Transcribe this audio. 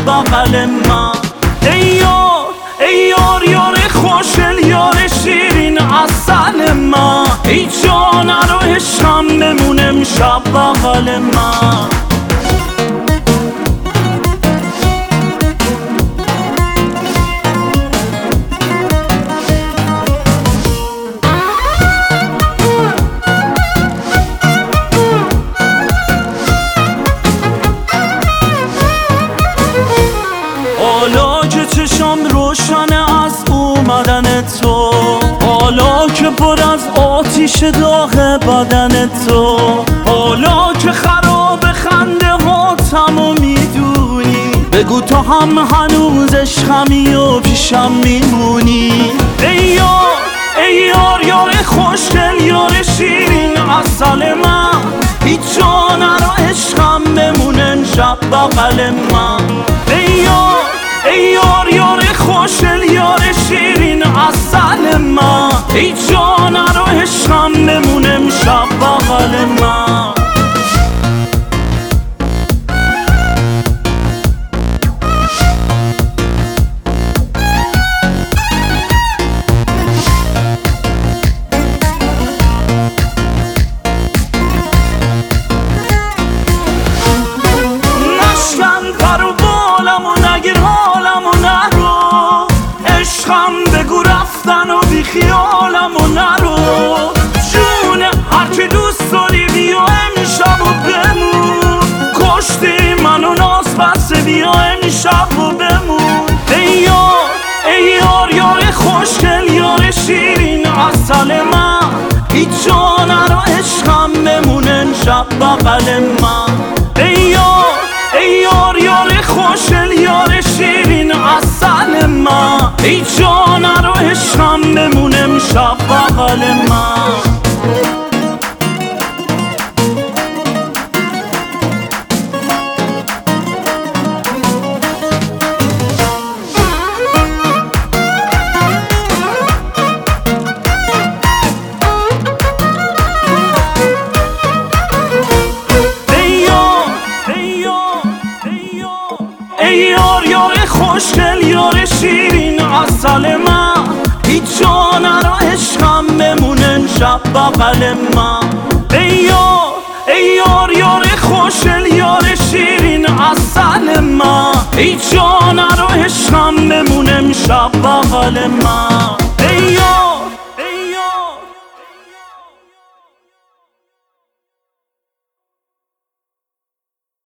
بغل ما. ای یار یار خوشل یار شیرین عسل ما، ای جان رو عشقم بمونه امشب بغل ما. حالا که چشم روشنه از اومدن تو، حالا که پر از آتیش داغ بدن تو، حالا که خراب خنده هاتم و میدونی، بگو تو هم هنوز عشقمی و پیشم میمونی. ای یار خوشگل یار شیرین عسل من، هیچ جان رو عشقم بمونه امشب بغل من. ای یار خوشل یار شیرین عسل من، ای جان رو عشقم بمونه امشب بغل من. نشکن پر و بالمو نگیر حالمو نرو، عشقم بگو رفتن و بی خیالمو نرو. جون هرچی دوست داری بیا امشب و بمون، کشتی منو ناز بسته بیا امشب و بمون. ای یار خوشگل یار شیرین عسل من، هیچ جان رو عشقم بمونه امشب بغل من. ای یار خوشل یار شیرین عسل من، ای جان رو عشقم بمونه امشب بغل من. ای یار خوشگل یار شیرین عسل من، هیچ جان رو عشقم بمونه امشب بغل من. ای یار خوشگل یار شیرین عسل من، هیچ جان رو عشقم بمونه امشب بغل من.